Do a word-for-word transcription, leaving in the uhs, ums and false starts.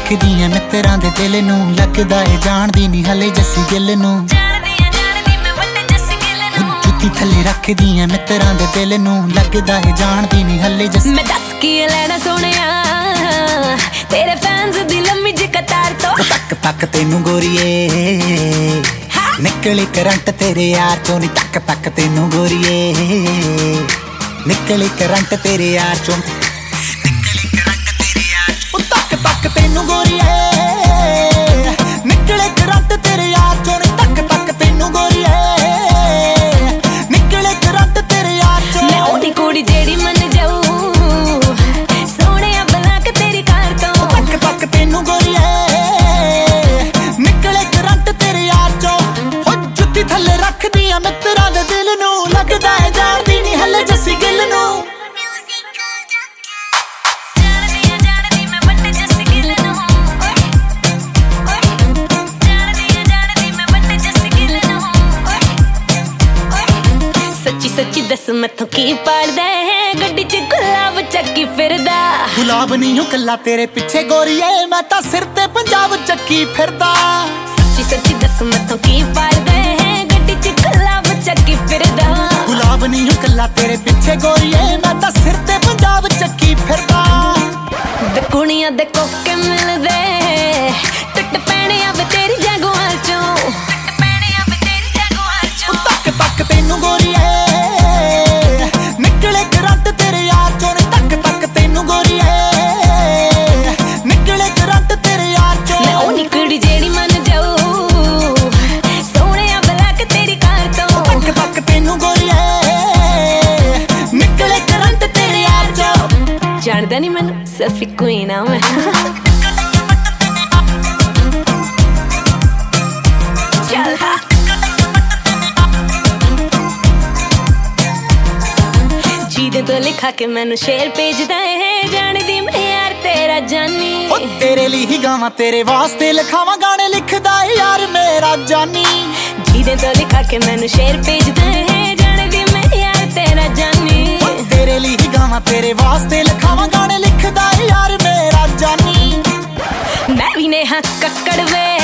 रखदी है मित्रां दे दिल नूं लगदा है जानदी नी हले जस्सी गिल नूं जुत्ती थल्ले रखदी है मित्रां दे दिल नूं लगदा है जानदी नी हले जस्सी मैं दस की लेना सोहणिया तेरे फैंस दी लम्मी जी कतार तो तक तक तेनू गोरीए निकली करंट तेरे यार चों नी तक तक तेनू गोरीए निकली करंट तेरे यार चों निकली करंट तेरे यार ओ तक तक तेनू गोरीए निकले करंट तेरे यार चों नी तक तक तेनू गोरीए निकले करंट तेरे यार चों मैं ओदी कुड़ी जेड़ी मन जाऊं सोहणिया बला के तेरी कार तो तक तक तेनू गोरीए निकले करंट तेरे यार चों हो जुत्ती थल्ले रखदी आ मित्रां दे दिल नूं लगदा है जानदी नी हले जस्सी गिल नूं सच्ची दस मैथों की पाड़दा है गड्डी च गुलाब चक्की फिरदा गुलाब नहीं हूं कल्ला तेरे पीछे गोरीए मैं तां सिर ते पंजाब चक्की फिरदा सच्ची सच्ची दस मैथों की पाड़दा है गड्डी च गुलाब चक्की फिरदा गुलाब नहीं हूं कल्ला तेरे पीछे गोरीए मैं तां सिर ते पंजाब चक्की फिरदा वे कुड़ियां दे कोके मिलदे टुट पैणे आ वे तेरी जगुआं चों टुट पैणे आ वे तेरी जगुआं चों तक तक तेनू गोरीए निकले करंट तेरे यार चों तक तक तेनू गोरीए निकले करंट तेरे यार चों मैं ओनी कुड़ी जेड़ी मन जाऊं सोहणिया बला के तेरी कार तो तक तक तेनू गोरीए निकले करंट तेरे यार चों जानदा नहीं मैनू सफी क्वीन आ मैं चल हाँ जीदे तो लिखा के मैनू शेर भेजदा है जानदी मैं यार तेरा जानी ओ तेरे लिए ही गावां तेरे वास्ते लिखावां गाने लिखदा है यार मेरा जानी जीदे तो लिखा के मैनू शेर भेजदा है जानदी मैं यार तेरा जानी ओ तेरे लिए ही गावां तेरे वास्ते लिखावां गाने लिखदा है यार मेरा जानी मैं भी नेहा कक्कड़ वे